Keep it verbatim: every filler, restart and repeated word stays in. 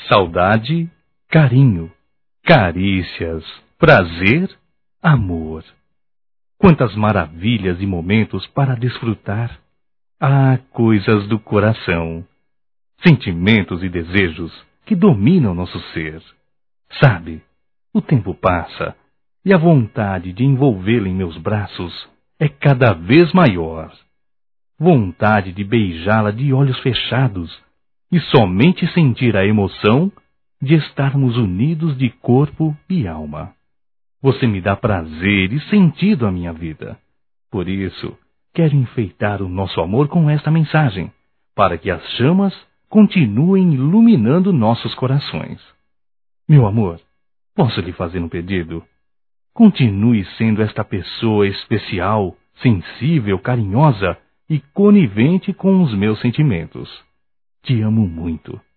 saudade, carinho, carícias, prazer, amor. Quantas maravilhas e momentos para desfrutar! Ah, coisas do coração! Sentimentos e desejos que dominam nosso ser. Sabe, o tempo passa e a vontade de envolvê-la em meus braços é cada vez maior. Vontade de beijá-la de olhos fechados e somente sentir a emoção de estarmos unidos de corpo e alma. Você me dá prazer e sentido à minha vida. Por isso, quero enfeitar o nosso amor com esta mensagem, para que as chamas continuem iluminando nossos corações. Meu amor, posso lhe fazer um pedido? Continue sendo esta pessoa especial, sensível, carinhosa e conivente com os meus sentimentos. Te amo muito.